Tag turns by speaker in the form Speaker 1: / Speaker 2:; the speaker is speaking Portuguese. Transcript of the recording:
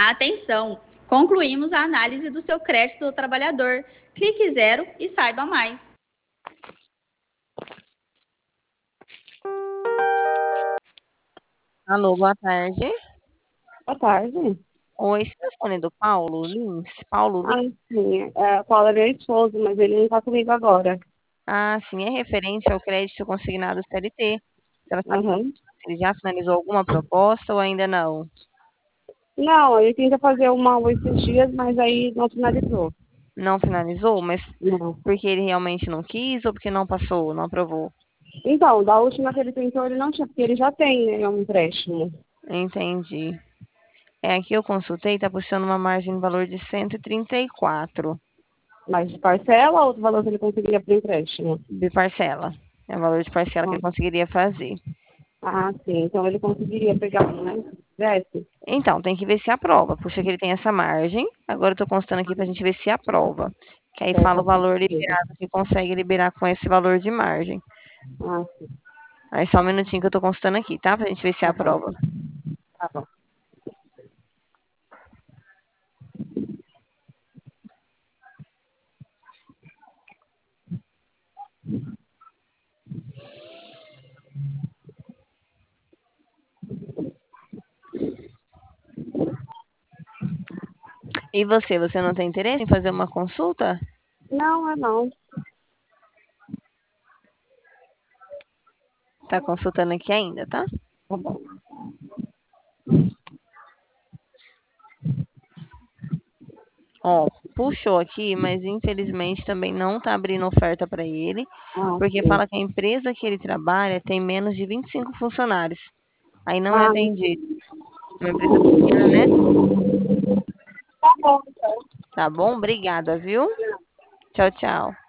Speaker 1: Atenção! Concluímos a análise do seu crédito do trabalhador. Clique zero e saiba mais.
Speaker 2: Alô, boa tarde.
Speaker 3: Boa tarde.
Speaker 2: Oi, esse telefone do Paulo Lins? Paulo
Speaker 3: Ah,
Speaker 2: Lins?
Speaker 3: sim. É, Paulo é meu esposo, mas ele não está comigo agora.
Speaker 2: Ah, sim, é referente ao crédito consignado CLT. Ela sabe
Speaker 3: Aham.
Speaker 2: se ele já finalizou alguma proposta ou ainda não?
Speaker 3: Não, ele tenta fazer uma esses dias, mas aí não finalizou.
Speaker 2: Não finalizou, mas
Speaker 3: Não.
Speaker 2: porque ele realmente não quis ou porque não passou, não aprovou?
Speaker 3: Então, da última que ele tentou, ele não tinha, porque ele já tem, né, um empréstimo.
Speaker 2: Entendi. É, aqui eu consultei, tá puxando uma margem de valor de 134
Speaker 3: Mas de parcela ou do valor que ele conseguiria para o empréstimo?
Speaker 2: de parcela. É o valor de parcela que ele conseguiria fazer.
Speaker 3: Ah, sim. Então ele conseguiria pegar um, né? Se quisesse.
Speaker 2: Então, tem que ver se aprova. Puxa que ele tem essa margem. Agora eu tô constando aqui pra gente ver se aprova. Que aí fala o valor liberado que consegue liberar com esse valor de margem.
Speaker 3: Ah, sim.
Speaker 2: Aí só um minutinho que eu tô constando aqui, tá? Pra gente ver se aprova.
Speaker 3: Tá bom.
Speaker 2: E você não tem interesse em fazer uma consulta?
Speaker 3: Não, é não.
Speaker 2: Tá consultando aqui ainda, tá?
Speaker 3: Tá bom.
Speaker 2: Ó, puxou aqui, mas infelizmente também não tá abrindo oferta para ele,
Speaker 3: Ah,
Speaker 2: porque
Speaker 3: sim.
Speaker 2: fala que a empresa que ele trabalha tem menos de 25 funcionários. Aí não é
Speaker 3: Ah,
Speaker 2: atendido. É uma empresa pequena, né?
Speaker 3: tá bom, então.
Speaker 2: Tá bom? Obrigada, viu? Tchau, tchau.